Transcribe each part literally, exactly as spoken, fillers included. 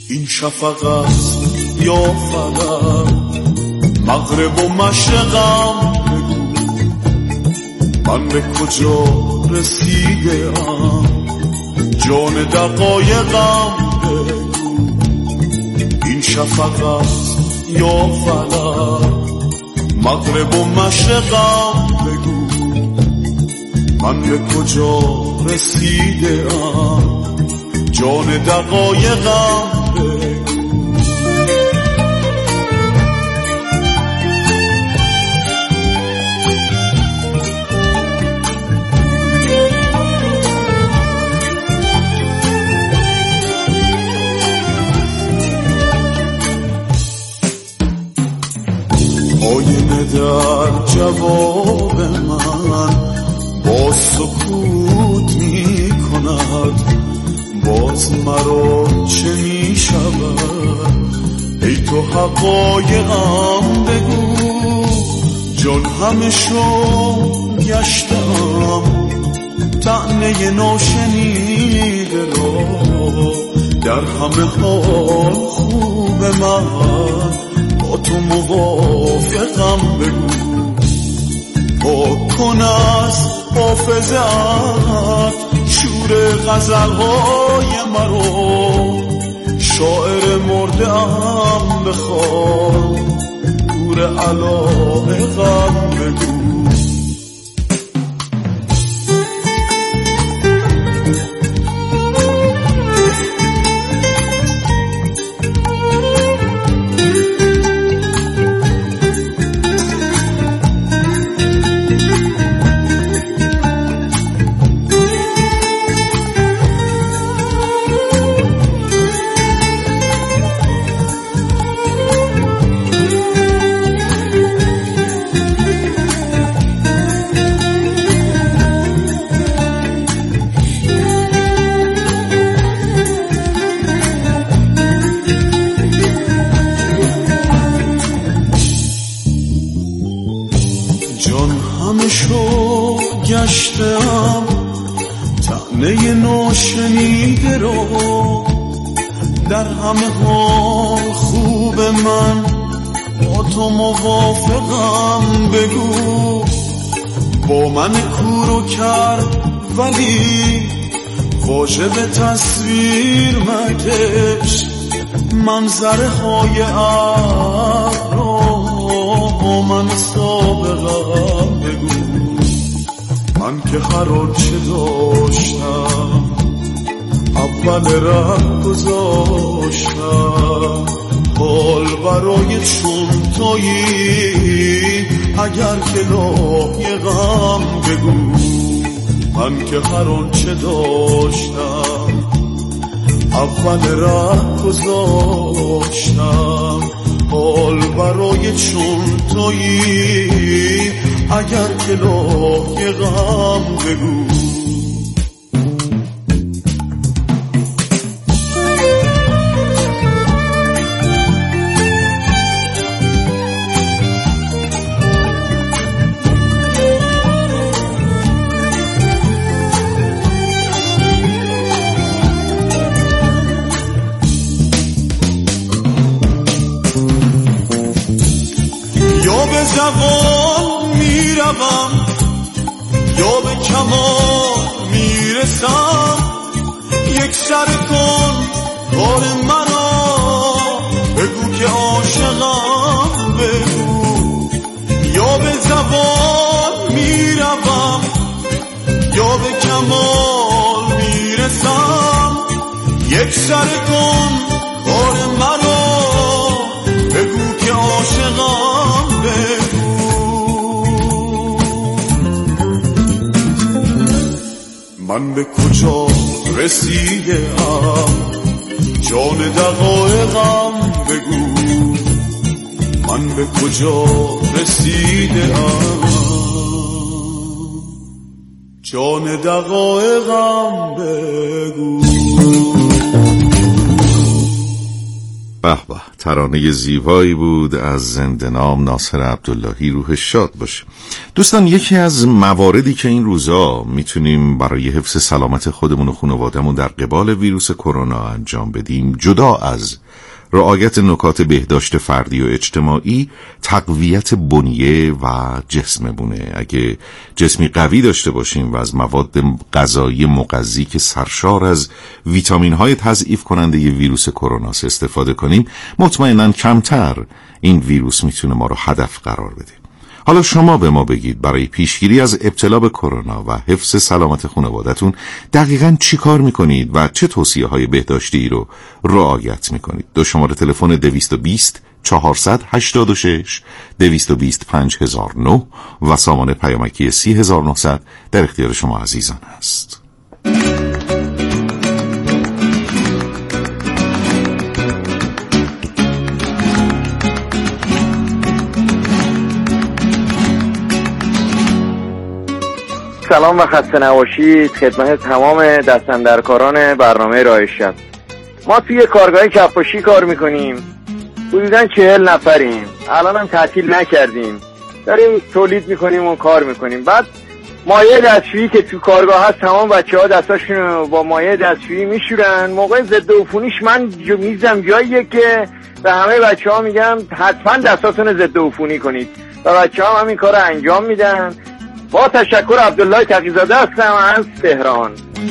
این شفق است یا فلک، مغرب و مشرقم بگو، من به کجا رسیده ام، جان دقایقم بگو. این شفق است یا فلک، مغرب و مشرقم بگو، من به کجا رسیده ام، جان دقایقم بگو. آینه در جواب من با سکوت می کند، باز مرا چه می شود، ای تو حقایقم بگو. جان همه شو گشتم، طعنه ناشنیده را، در همه حال خوب من با تو موافقم بگو. پاک کن از حافظت شور غزلهای مرا، شاعر مرده ام بخواد، گور علایقم بگو. گشتم طعنه ناشنیده را، در همه حال خوب من با تو موافقم بگو. با من کورو کرد ولی واجب تصویر مکش، منظره های عقل را با من سابقم بگو. من که هر آنچه داشتم اول ره گذاشتم، حال برای چون تویی اگر که لایقم بگو. من که هر آنچه داشتم اول ره گذاشتم، حال برای چون تویی اگر که لایقم بگو. یا به زبان میروم یا به کمال میرسم، یک سر کن کار مرا، بگو که عاشقم بگو. یا به زبان میروم یا به کمال میرسم، یک سر کن کار مرا، بگو که عاشقم بگو. من به کجا رسیده ام، جان دقایقم بگو. من به کجا رسیده ام، جان دقایقم بگو. به به، ترانه زیبایی بود از زنده نام ناصر عبداللهی، روحش شاد باشه. دوستان، یکی از مواردی که این روزا میتونیم برای حفظ سلامت خودمون و خانوادهمون در قبال ویروس کرونا انجام بدیم، جدا از رعایت نکات بهداشت فردی و اجتماعی، تقویت بنیه و جسممونه. اگه جسمی قوی داشته باشیم و از مواد غذایی مغذی که سرشار از ویتامین های تضعیف کننده ی ویروس کرونا استفاده کنیم، مطمئناً کمتر این ویروس میتونه ما رو هدف قرار بده. حالا شما به ما بگید برای پیشگیری از ابتلا به کرونا و حفظ سلامت خانواده‌تون دقیقاً چی کار میکنید و چه توصیه های بهداشتی رو رعایت میکنید؟ دو شماره تلفن دویست و بیست چهارصد هشتاد و شش دویست و بیست پنج هزار و نه و سامان پیامکی سی هزار و نهصد در اختیار شما عزیزان است. سلام و خسته نباشید خدمت تمام دستاندرکاران برنامه راه شب. ما توی کارگاه کفاشی کار میکنیم، حدوداً چهل نفریم. الان هم تعطیل نکردیم، داریم تولید میکنیم و کار میکنیم. بعد مایع دستشویی که تو کارگاه هست، تمام بچه ها دستاشون با مایع دستشویی میشورن. موقع ضد عفونیش من میزم جاییه که به همه بچه ها میگم حتما دستاتون ضد عفونی کنید و بچه ها هم این کار رو انجام میدن. با تشکر، عبدالله تقی‌زاده هستم از تهران.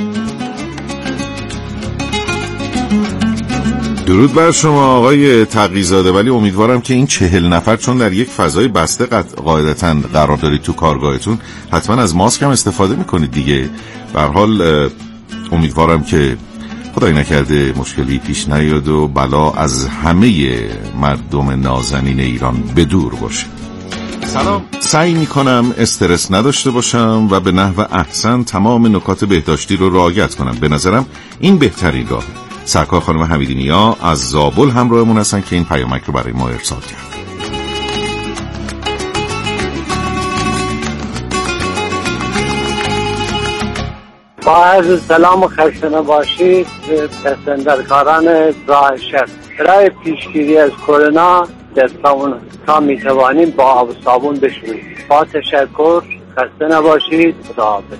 درود بر شما آقای تقی‌زاده، ولی امیدوارم که این چهل نفر چون در یک فضای بسته قاعدتاً قرار دارید تو کارگاهتون، حتما از ماسک هم استفاده میکنید دیگه. به هر حال امیدوارم که خدای نکرده مشکلی پیش نیاد و بلا از همه مردم نازنین ایران بدور باشه. سلام. سعی میکنم استرس نداشته باشم و به نحو احسن تمام نکات بهداشتی رو رعایت کنم. به نظرم این بهترین راهه. سرکار خانم حمیدی نیا از زابل همراهمون هستن که این پیامک رو برای ما ارسال کرد. با عرض سلام و خسته نباشید دستاندرکاران راه شب. برای پیشگیری از کرونا دستامون تا میتوانیم با آب و صابون بشوریم. با تشکر، خسته نباشید، خداحافظ.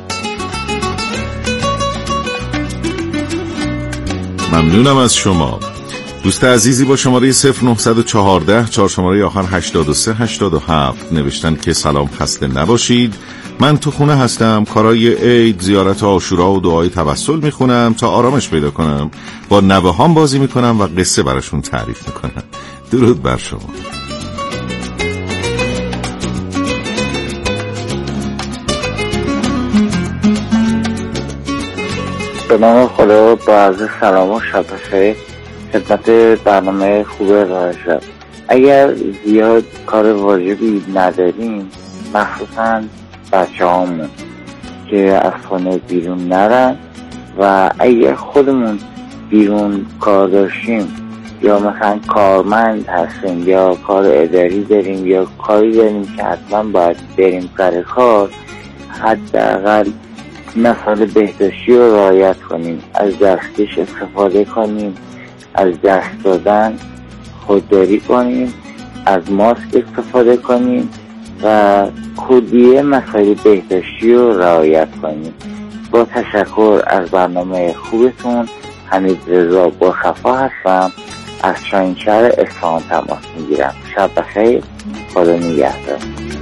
ممنونم از شما. دوست عزیزی با شماره صفر نه یک چهار چهار شماره آخر هشتاد و سه هشتاد و هفت نوشتن که سلام، خسته نباشید. من تو خونه هستم، کارای عید، زیارت عاشورا و دعای توسل میخونم تا آرامش پیدا کنم. با نوه‌هام بازی میکنم و قصه براشون تعریف میکنم. درود بر شما. به نام خدا، با عرض سلام و شب بخیر خدمت برنامه خوب راه شب. اگر زیاد کار واجبی نداریم، مخصوصا بچه هامون که از خانه بیرون نرن و اگر خودمون بیرون کار داشتیم یا مثلا کارمند هستیم یا کار اداری داریم یا کاری داریم که حتما باید بریم سر کار، حداقل مسائل بهداشتی رو رعایت کنیم. از دستکش استفاده کنیم، از دست دادن خودداری کنیم، از ماسک استفاده کنیم و کلیه مسائل بهداشتی رو رعایت کنیم. با تشکر از برنامه خوبتون. حمید رضا با خفا هستم، از شاهینشهر اصفهان تماس میگیرم. شب بخیر، خدا نگهدار.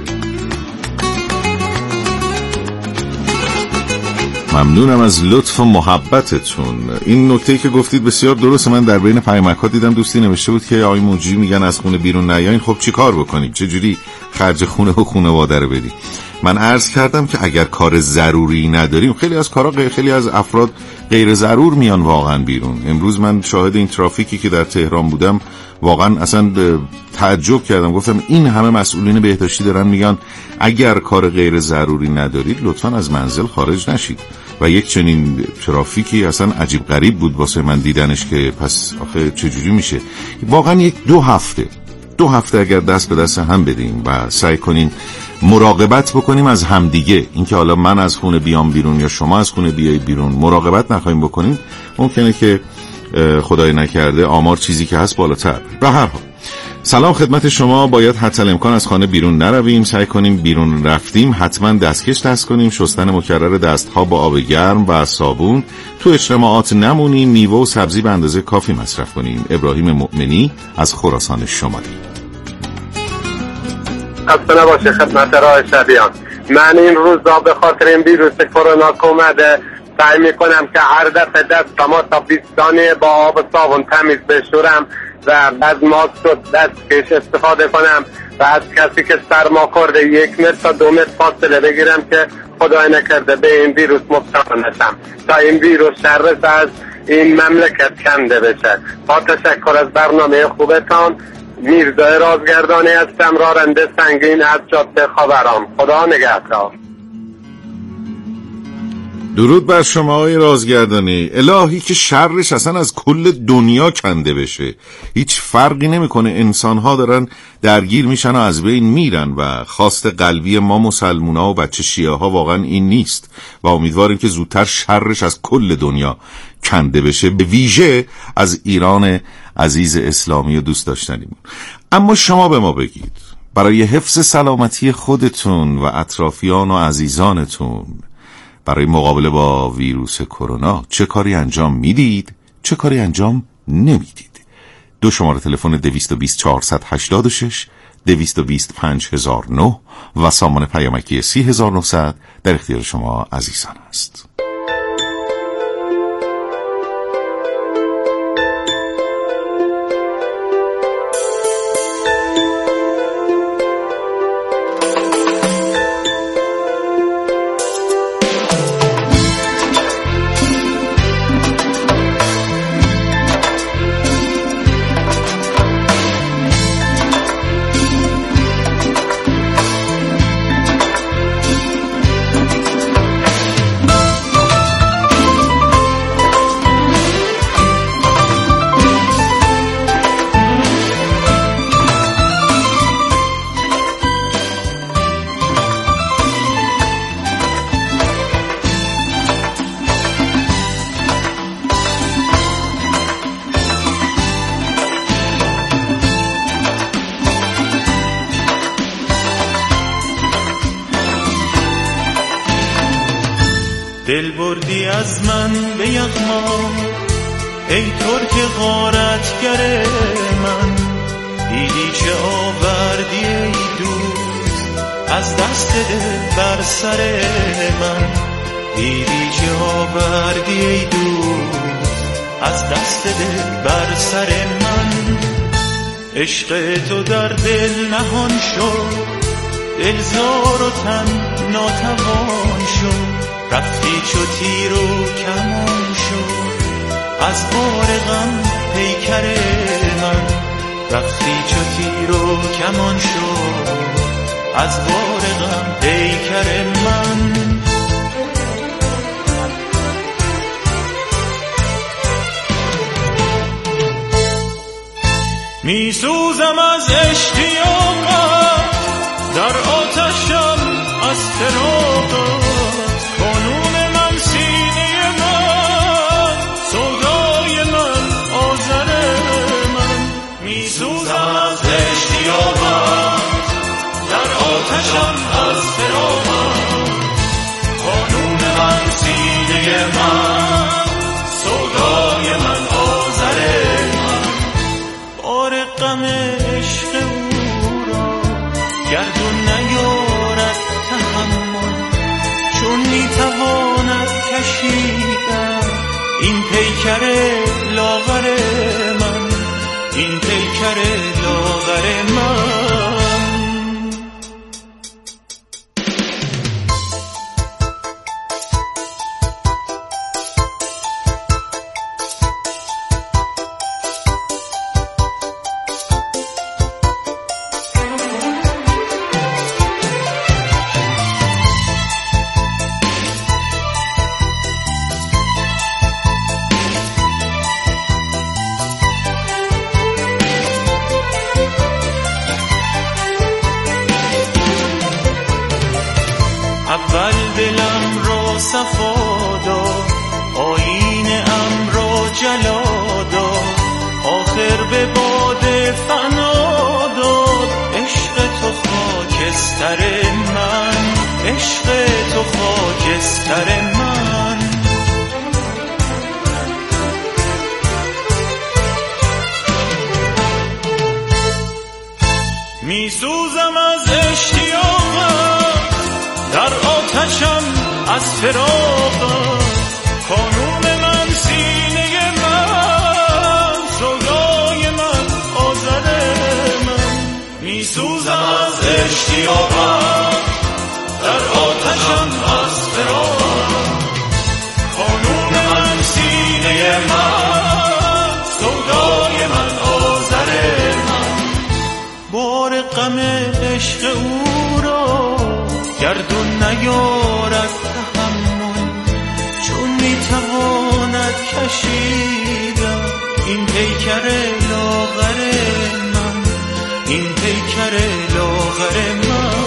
ممنونم از لطف و محبتتون. این نکته‌ای که گفتید بسیار درسته. من در بین پیامک‌ها دیدم دوستی نوشته بود که آقای موجی میگن از خونه بیرون نیاین. خب چی کار بکنیم؟ چه جوری خرج خونه و خانواده رو بدیم؟ من عرض کردم که اگر کار ضروری نداریم، خیلی از کارا خیلی از افراد غیر ضرور میان واقعا بیرون. امروز من شاهد این ترافیکی که در تهران بودم واقعا اصلا تعجب کردم. گفتم این همه مسئولین بهداشتی دارن میگن اگر کار غیر ضروری ندارید لطفاً از منزل خارج نشید. و یک چنین ترافیکی اصلا عجیب غریب بود واسه من دیدنش که پس آخه چجوری میشه. واقعا یک دو هفته دو هفته اگر دست به دست هم بدیم و سعی کنیم مراقبت بکنیم از همدیگه، اینکه حالا من از خونه بیام بیرون یا شما از خونه بیای بیرون، مراقبت نخواهیم بکنیم، ممکنه که خدای نکرده آمار چیزی که هست بالاتر. به هر حال سلام خدمت شما. باید حتی الامکان از خانه بیرون نرویم. سعی کنیم بیرون رفتیم حتما دستکش دست کنیم. شستن مکرر دستها با آب گرم و صابون. تو اجتماعات نمونیم. میوه و سبزی به اندازه کافی مصرف کنیم. ابراهیم مؤمنی از خراسان شمالی. خسته نباشه خدمت راه شبیان. من این روزا به خاطر این ویروس کرونا که اومده سعی میکنم که هر دفعه دستم تا بیست ثانیه با آب و صابون تمیز بشورم و از ماسک و دستکش استفاده کنم و از کسی که سرما خورده یک متر تا دو متر فاصله بگیرم که خدای نکرده به این ویروس مبتلا نشم تا این ویروس شرس از این مملکت کنده بشه. با تشکر از برنامه خوبتان. میرزا رازگردانی هستم، راننده سنگین از جاده خاوران. خدا نگهدار. درود بر شما آقای رازگردانی. الهی که شرش اصلا از کل دنیا کنده بشه. هیچ فرقی نمیکنه، انسان‌ها دارن درگیر میشن و از بین میرن و خواست قلبی ما مسلمونا و بچه شیعه ها واقعا این نیست و امیدواریم که زودتر شرش از کل دنیا کنده بشه، به ویژه از ایران عزیز اسلامی و دوست داشتنیمون. اما شما به ما بگید برای حفظ سلامتی خودتون و اطرافیان و عزیزانتون برای مقابله با ویروس کرونا چه کاری انجام میدید، چه کاری انجام نمیدید؟ دو شماره تلفن دویست و بیست چهارصد و هشتاد و شش دویست و بیست پنج هزار و نه و سامان پیامکی سی هزار و نهصد در اختیار شما عزیزان است. دل بردی از من به یغما ای ترک غارتگر من، دیدی چه آوردی ای دوست از دست دل بر سر من، دیدی چه آوردی ای دوست از دست دل بر سر من. عشق تو در دل نهان شد، دل زار و تن ناتوان شد، رفتی چو تیر و کمان شد از بار غم پیکر من، رفتی چو تیر و کمان شد از بار غم پیکر من. می سوزم از اشتیاقت، در آتشم از فراقت، قانون من سینه من، سودای من آذر من. می سوزم از اشتیاقت، در آتشم از فراقت، قانون من سینه من، سودای من آذر من. بار غم عشق او را گردون نیارد تحمل، چون میتواند کشیدن این پیکر لاغر من، این پیکر لاغر من. اول دلم را صفا داد، آیین ام را جلا به باد فنا داد. عشق تو خاکستر من، عشق تو خاکستر من. میسوزم از اشتیاقم، در آتشم از فراقم. کانون من سینه من، سودای من آذر من. میسوزم از اشتیاقم، در آتشم از فراقم. کانون من سینه من، سودای من آذر من. بار غم عشق او را گردون نیارد تحمل، چون میتواند کشیدن این پیکر لاغر من، این پیکر لاغر من.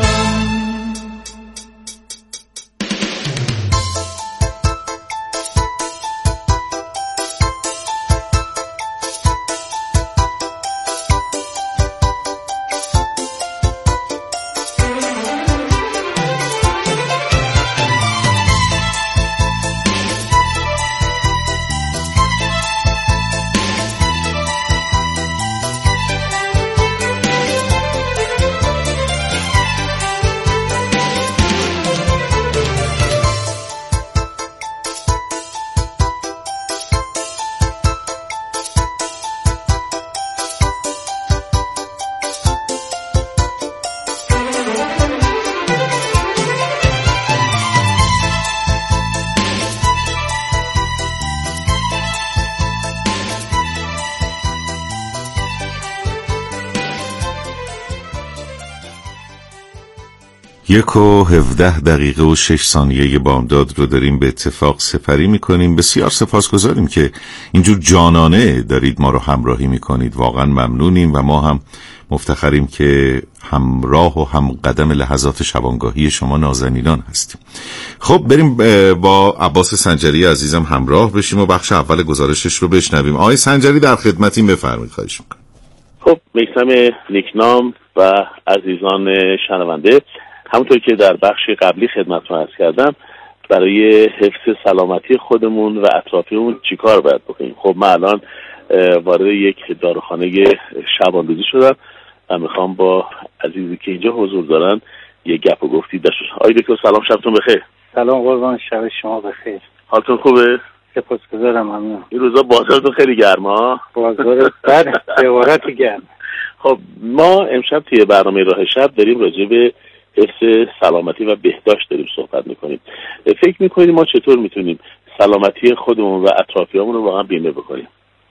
یک و هفده دقیقه و شش ثانیه بامداد رو داریم به اتفاق سپری میکنیم. بسیار سپاسگزاریم که اینجور جانانه دارید ما رو همراهی میکنید، واقعا ممنونیم و ما هم مفتخریم که همراه و هم قدم لحظات شبانگاهی شما نازنینان هستیم. خب بریم با عباس سنجری عزیزم همراه بشیم و بخش اول گزارشش رو بشنویم. آقای سنجری در خدمتیم، بفرمایید. خواهش میکنم. خب میثم نیکنام و عزیزان شنونده، همونطور که در بخش قبلی خدمتتون عرض کردم، برای حفظ سلامتی خودمون و اطرافیمون چیکار باید بکنیم؟ خب من الان وارد یک داروخانه شبانروزی شدم و میخوام با عزیزی که اینجا حضور دارن یه گپ و گفتی داشته باشم. آقای دکتر سلام، شبتون بخیر. سلام قربان، شب شما بخیر. حالتون خوبه؟ سپاسگزارم. ممنون. این روزا بازارتون خیلی گرمه ها؟ بازار بر به عبارت گرم. خب ما امشب توی برنامه راه شب داریم راجع به حفظ سلامتی و بهداشت داریم صحبت میکنیم. فکر میکنیم ما چطور میتونیم سلامتی خودمون و اطرافیامون رو واقعا بیمه بکنیم؟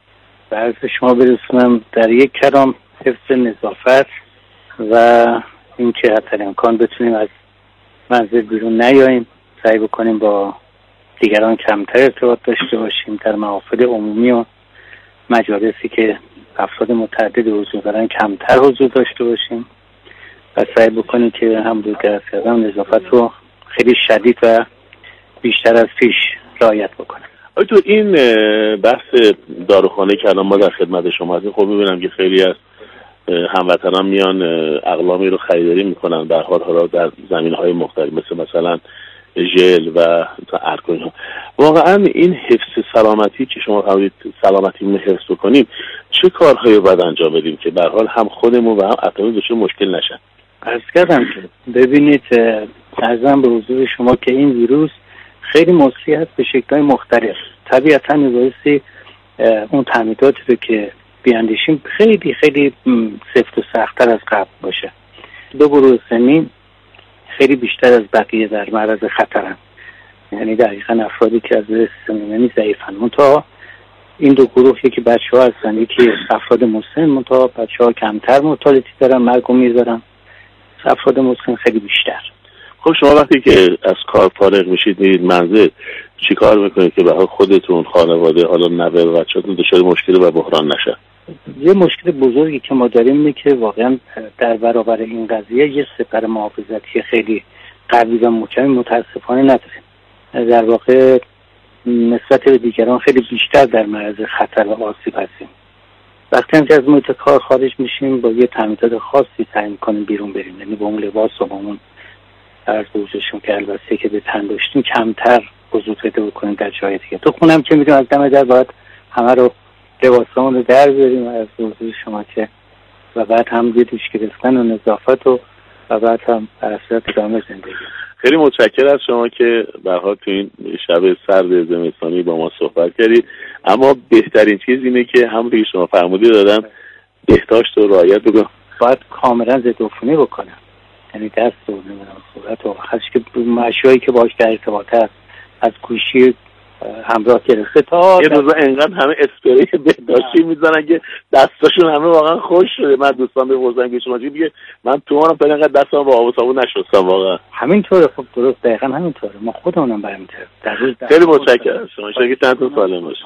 به عرض شما برسونم در یک کلام حفظ نظافت و اینکه حتی امکان بتونیم از منزل بیرون نیاییم، سعی بکنیم با دیگران کمتر ارتباط داشته باشیم، در محافل عمومی و مجالسی که افراد متعدد حضور دارن کمتر حضور داشته باشیم و سعی بکنیم که هم بودگرد کردن نظافت رو خیلی شدید و بیشتر از پیش رعایت بکنیم. آیا تو این بحث داروخانه که الان ما در خدمت شما هستیم، خب میبینم که خیلی از هموطنان میان اقلامی رو خریداری میکنن در حال حالا در زمینهای مختلف، مثل مثلا ژل و الکل ها. واقعا این حفظ سلامتی که شما فرمودید سلامتی رو حفظ بکنیم، چه کارهایی باید انجام بدیم که به هر حال هم خودمون و هم اطرافیان دچار مشکل نشن؟ عرض کردم که ببینید، عرضم به حضور شما که این ویروس خیلی مصری هست به شکل‌های مختلف. طبیعتاً میبایستی اون تعمیداتی رو که بیاندیشیم خیلی خیلی سفت و سخت‌تر از قبل باشه. دو گروه سنی خیلی بیشتر از بقیه در معرض خطرن، یعنی دقیقاً افرادی که از سنی ضعیفن. منتها این دو گروه، یکی بچه‌ها هستن، یکی افراد مسن. منتها بچه‌ها کمتر مرتالتی دارن، مرگ می‌ذارن، افراد مسن خیلی بیشتر. خب شما وقتی که از کار فارغ میشید میرید منزل، چی کار میکنید که به حال خودتون، خانواده، حالا نوه و بچه‌تون دچار مشکل و بحران نشه؟ یه مشکل بزرگی که ما داریم اینه که واقعا در برابر این قضیه یه سپر محافظتی خیلی قوی و محکم متاسفانه نداریم. در واقع نسبت به دیگران خیلی بیشتر در معرض خطر و آسیب هستیم. وقتی هم که از محیط کار خارج میشیم با یه تمیزات خاصی سعی میکنیم بیرون بریم، یعنی با اون لباس و با اون عرض بوجهشون که البته که به تن داشتیم کمتر حضور پیدا بکنیم در جای دیگه. تو خونم که میریم از دم در باید همه رو لباسامون رو در بریم از حضور شما که و بعد هم یه دوش گرفتن و نظافت و و بعد هم برصورت ادامه زندگی. خیلی متشکرم از شما که به هر حال تو این شب سرد زمستانی با ما صحبت کردید. اما بهترین چیز اینه که همون که شما فرمودید دادم بهداشت و رعایت بکنم. باید کاملا ضد عفونی بکنم، یعنی دست و نمیدونم صورت و خاصی که اشیایی که باهاش در ارتباط هست از گوشی همراه گرفته تا یه روزا انقدر همه اسپری بهداشتی میزنن که دستاشون همه واقعا خوش شده. من دوستان بپرسن که شما چی میگه، من تو منم تا انقدر دستام با آب و صابون نشستم واقعا. همینطوره. خب درست دقیقاً همینطوره. ما خودمونم برمی‌تره. در روز خیلی متشکرم شما. ان شاءالله که چند سالم باشید.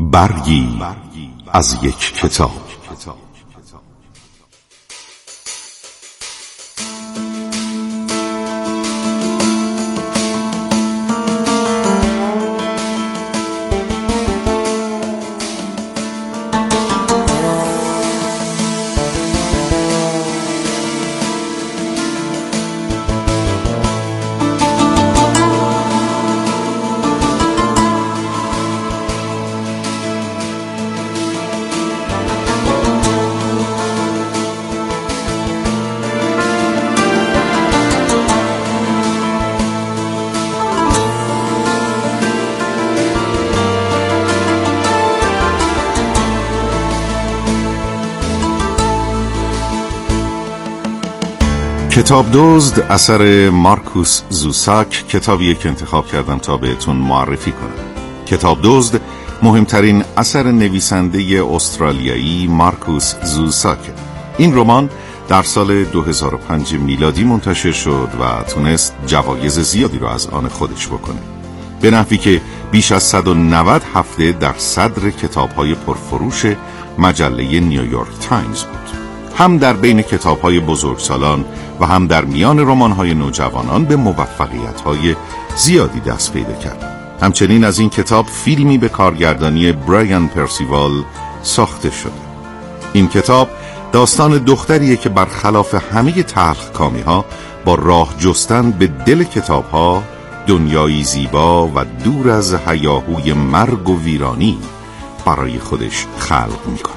برگی از یک کتاب. کتاب دزد اثر مارکوس زوساک کتابیه که انتخاب کردم تا بهتون معرفی کنم. کتاب دزد مهمترین اثر نویسنده استرالیایی مارکوس زوساک. این رمان در سال دو هزار و پنج میلادی منتشر شد و تونست جوایز زیادی رو از آن خودش بکنه، به نحوی که بیش از صد و نود هفته در صدر کتاب‌های پرفروش مجله نیویورک تایمز بود. هم در بین کتاب‌های بزرگسالان و هم در میان رمان‌های نوجوانان به موفقیت‌های زیادی دست پیدا کرد. همچنین از این کتاب فیلمی به کارگردانی برایان پرسیوال ساخته شده. این کتاب داستان دختریه که برخلاف همه تلخکامی‌ها با راه جستن به دل کتاب‌ها دنیایی زیبا و دور از هیاهوی مرگ و ویرانی برای خودش خلق می‌کنه.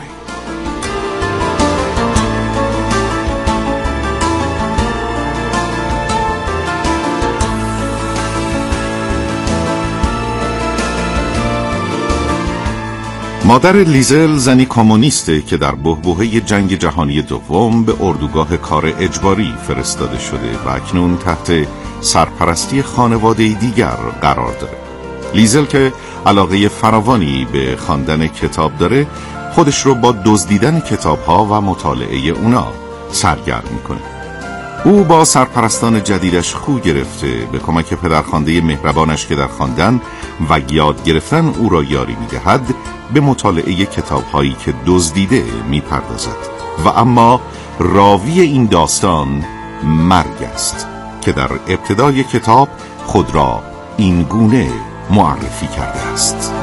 مادر لیزل زنی کمونیسته که در بحبوحه جنگ جهانی دوم به اردوگاه کار اجباری فرستاده شده و اکنون تحت سرپرستی خانواده دیگر قرار داره. لیزل که علاقه فراوانی به خواندن کتاب داره، خودش رو با دزدیدن کتاب‌ها و مطالعه اونا سرگرم میکنه. او با سرپرستان جدیدش خو گرفته به کمک پدرخوانده مهربانش که در خواندن و یاد گرفتن او را یاری میدهد به مطالعه کتاب‌هایی که دزدیده میپردازد. و اما راوی این داستان مرگ است که در ابتدای کتاب خود را این گونه معرفی کرده است: